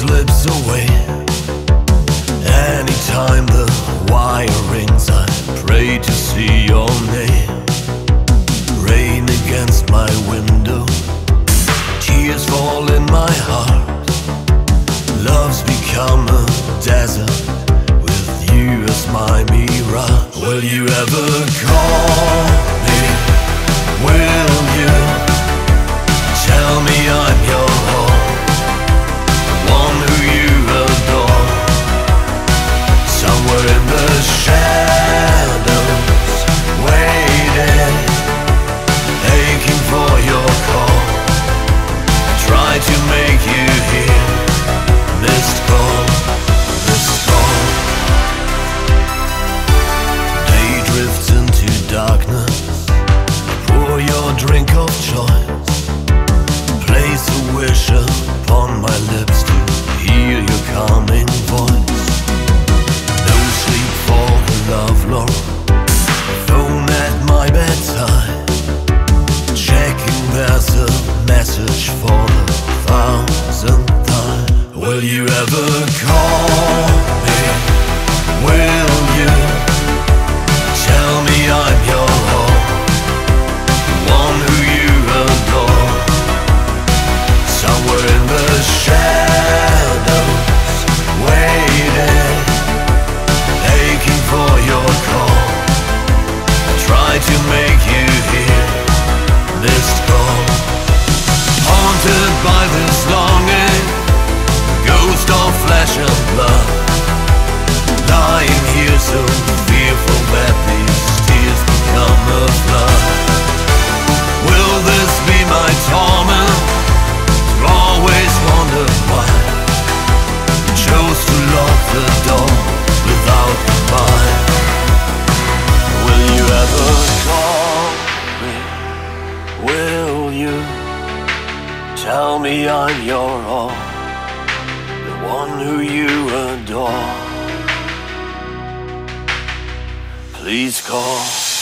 slips away. Anytime the wire rings, I pray to see your name. Rain against my window, tears fall in my heart. Love's become a desert with you as my mirage. Will you ever call me? Will you tell me I'm your all, the one who you adore? Somewhere in the shadows, waiting, aching for your call. Try to make you hear this call, this call. Day drifts into darkness, pour your drink of choice. Place a wish upon my lips to hear your calming voice. No sleep for the lovelorn, phone at my bedside, checking there's a message for the 1000th time. Will you ever call me? Will you tell me I'm your all, the one who you adore? Somewhere in the shadows, waiting, aching for your call. Try to make you hear this call. Haunted by this longing, ghost of flesh and blood, lying here so fearful that these tears become a flood. Will this be my torment? Always wondered why you chose to lock the door without goodbye. Will you ever call me? Will you tell me I'm your all, the one who you adore? Please call.